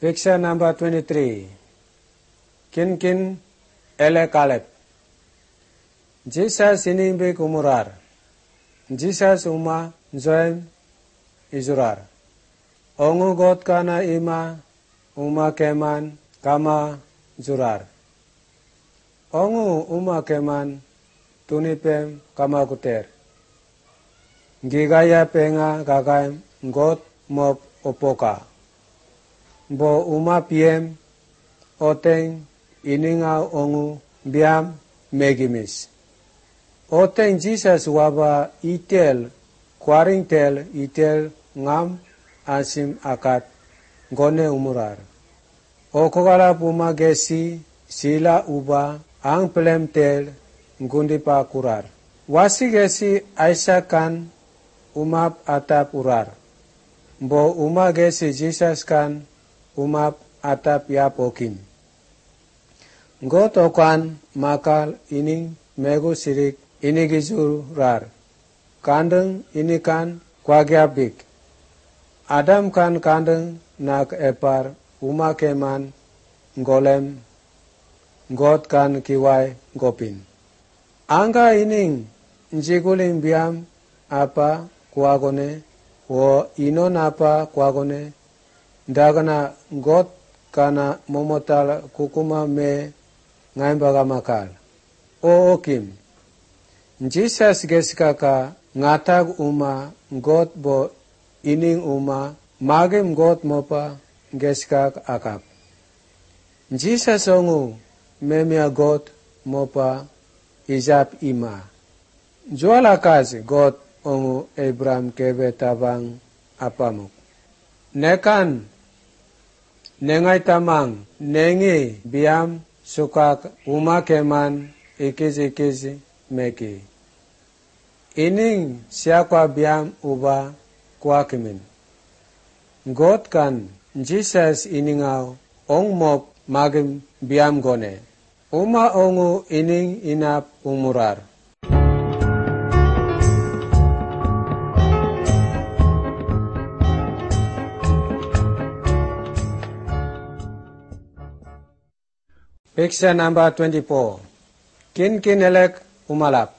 Picture number 23. Kin ele Caleb. Jesus inimbe kumurar. Jesus uma zoem izurar. Ongu got kana ima uma keman kama zurar. Ongu uma keman tunipem kama kuter. Gigaya penga gagaim got mop opoka. Bo uma piem oteng ininga ongu biam megimis. Oteng Jesus waba itel kwaringtel itel ngam asim akat gone umurar. Okogala puma gesi sila uba ang plemtel gundipa kurar. Wasi gesi aisakan umap atap urar. Bo uma gesi Jesus kan umap atap ya pokim. Gotokan makal ining megu sirik inigizur rar. Kandeng ini kan kwagiabik. Adam kan kandeng nak epar uma keman golem got kan kiwai gopin. Angga ining njiguling biam apa kuagone wo inon apa kuagone dagana got kana momotal kukuma me ngaimbaga makal. O okim. Jesus gesikaka ngatag uma got bo ining uma magem got mopa gesikak akap. Jesus ongu memia got mopa izap ima. Juala kazi got ongu Abraham kebe tabang apamuk. Nekan nengai tamang nengi biam sukak uma keman ikizi meki. Ining siakwa biam uba kuakimin. God kan Jesus iningaw ong mop magim biam gone. Uma ongu ining inap umurar. Picture number 24. Kin elek umalap.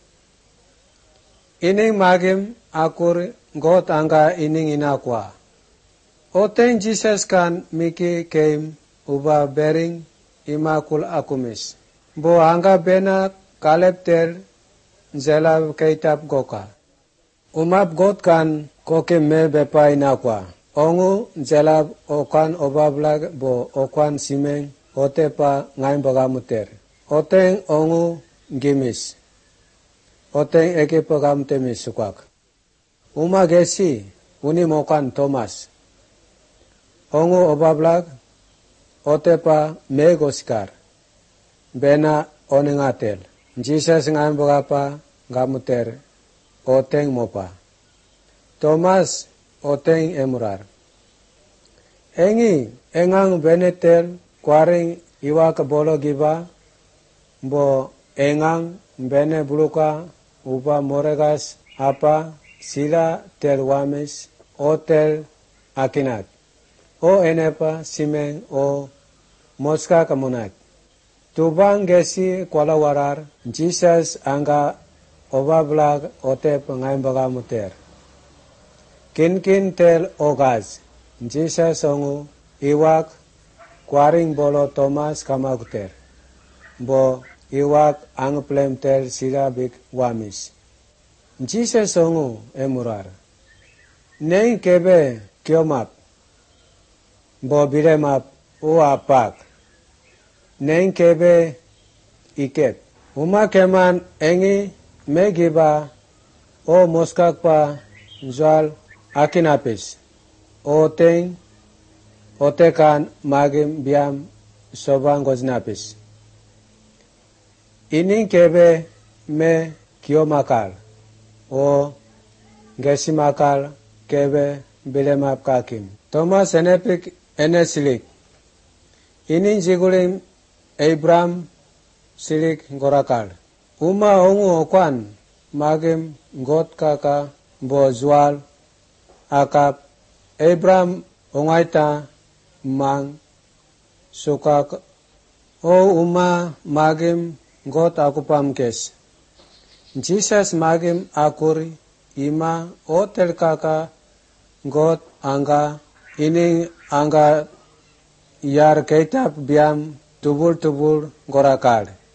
Ining magim akur got angga ining inakwa. Oteng Jesus kan miki keim uba bering imakul akumis. Bo angga bena Caleb ter zelab keitap goka. Umap got kan koke me bepa inakwa. Ongu zelab okan obablag bo okan simeng otepa ngaim bagamuter. Oteng ongu gimis. Oteng eke pagam temis sukak. Uma gesi unimokan Thomas. Ongu obablag otepa megoskar. Bena oningatel. Jesus ngaim bagapa gamuter. Oteng mopa. Thomas oteng emurar. Engi engang benetel kwaring iwa kabolo giba bo engang bene buluka upa moregas apa sila tel wamis o tel akinat o enepa simeng o moska kamunat tubang gesi kwala warar Jesus angga obablag ote pengaim bagamuter kin tel ogaz Jesus ongu iwak kwaring bolo Thomas kamaguter. Bo iwak ang plemter silabik wamis. Jesus ongu emurar. Neng kebe kiomap. Bo biremap uapak. Neng kebe iket. Uma keman engi megiba o moskakpa zual akinapis. O teng otekan magim biam sobang goznapis. Ining kebe me kiomakal. O gesimakal kebe bilemap kakim. Thomas enepik enesilik. Ining jigulim Abraham silik gorakal. Uma ongu okwan magim got kaka bo zual akap Abraham ongaita mang sukak o uma magim got akupam kes. Jesus magim akuri ima o telkaka got anga ining anga yar keitap biam tubul gorakal.